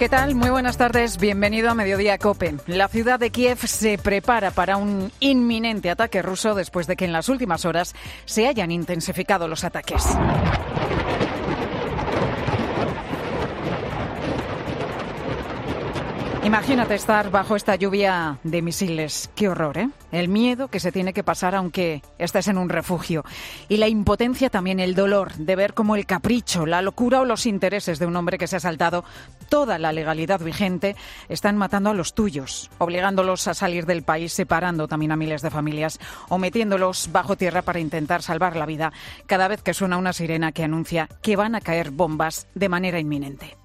¿Qué tal? Muy buenas tardes. Bienvenido a Mediodía COPE. La ciudad de Kiev se prepara para un inminente ataque ruso después de que en las últimas horas se hayan intensificado los ataques. Imagínate estar bajo esta lluvia de misiles. Qué horror, ¿eh? El miedo que se tiene que pasar aunque estés en un refugio. Y la impotencia también, el dolor de ver cómo el capricho, la locura o los intereses de un hombre que se ha saltado toda la legalidad vigente están matando a los tuyos, obligándolos a salir del país, separando también a miles de familias o metiéndolos bajo tierra para intentar salvar la vida cada vez que suena una sirena que anuncia que van a caer bombas de manera inminente.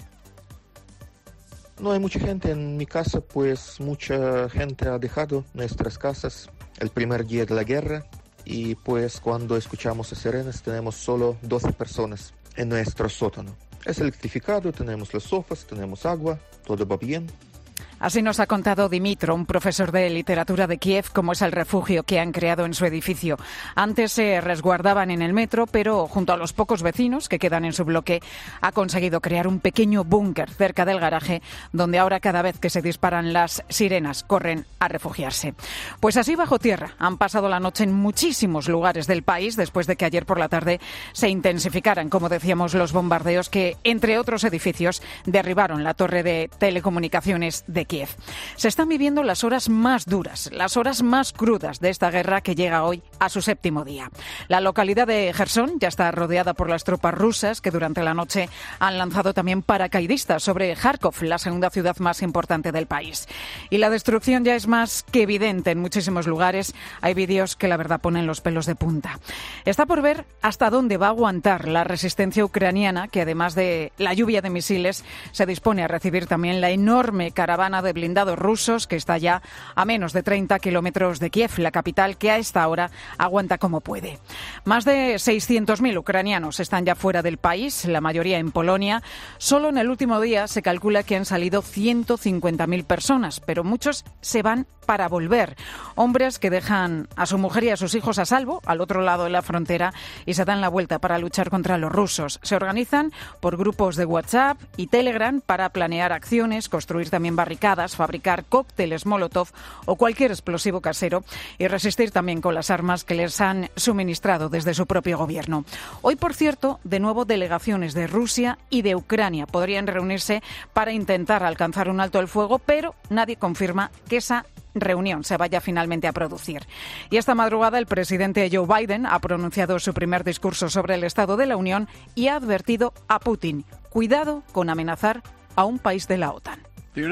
No hay mucha gente en mi casa, pues mucha gente ha dejado nuestras casas el primer día de la guerra y pues cuando escuchamos las sirenas tenemos solo 12 personas en nuestro sótano. Es electrificado, tenemos los sofás, tenemos agua, todo va bien. Así nos ha contado Dimitro, un profesor de literatura de Kiev, cómo es el refugio que han creado en su edificio. Antes se resguardaban en el metro, pero junto a los pocos vecinos que quedan en su bloque, ha conseguido crear un pequeño búnker cerca del garaje, donde ahora cada vez que se disparan las sirenas corren a refugiarse. Pues así bajo tierra han pasado la noche en muchísimos lugares del país, después de que ayer por la tarde se intensificaran, como decíamos, los bombardeos que, entre otros edificios, derribaron la torre de telecomunicaciones de Kiev. Se están viviendo las horas más duras, las horas más crudas de esta guerra que llega hoy a su 7º día. La localidad de Jersón ya está rodeada por las tropas rusas que durante la noche han lanzado también paracaidistas sobre Kharkov, la segunda ciudad más importante del país. Y la destrucción ya es más que evidente en muchísimos lugares. Hay vídeos que la verdad ponen los pelos de punta. Está por ver hasta dónde va a aguantar la resistencia ucraniana, que además de la lluvia de misiles se dispone a recibir también la enorme caravana de blindados rusos que está ya a menos de 30 kilómetros de Kiev, la capital, que a esta hora aguanta como puede. Más de 600.000 ucranianos están ya fuera del país, la mayoría en Polonia. Solo en el último día se calcula que han salido 150.000 personas, pero muchos se van para volver. Hombres que dejan a su mujer y a sus hijos a salvo al otro lado de la frontera y se dan la vuelta para luchar contra los rusos. Se organizan por grupos de WhatsApp y Telegram para planear acciones, construir también barricadas, fabricar cócteles Molotov o cualquier explosivo casero y resistir también con las armas que les han suministrado desde su propio gobierno. Hoy, por cierto, de nuevo delegaciones de Rusia y de Ucrania podrían reunirse para intentar alcanzar un alto el fuego, pero nadie confirma que esa reunión se vaya finalmente a producir. Y esta madrugada el presidente Joe Biden ha pronunciado su primer discurso sobre el Estado de la Unión y ha advertido a Putin: cuidado con amenazar a un país de la OTAN.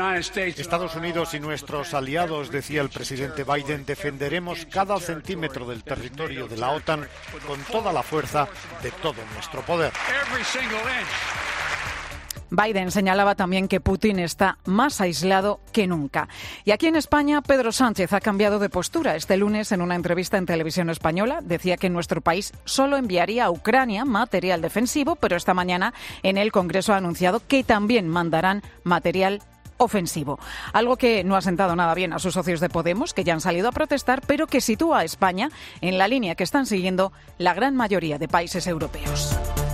Estados Unidos y nuestros aliados, decía el presidente Biden, defenderemos cada centímetro del territorio de la OTAN con toda la fuerza de todo nuestro poder. Biden señalaba también que Putin está más aislado que nunca. Y aquí en España, Pedro Sánchez ha cambiado de postura. Este lunes, en una entrevista en Televisión Española, decía que nuestro país solo enviaría a Ucrania material defensivo, pero esta mañana en el Congreso ha anunciado que también mandarán material ofensivo. Algo que no ha sentado nada bien a sus socios de Podemos, que ya han salido a protestar, pero que sitúa a España en la línea que están siguiendo la gran mayoría de países europeos.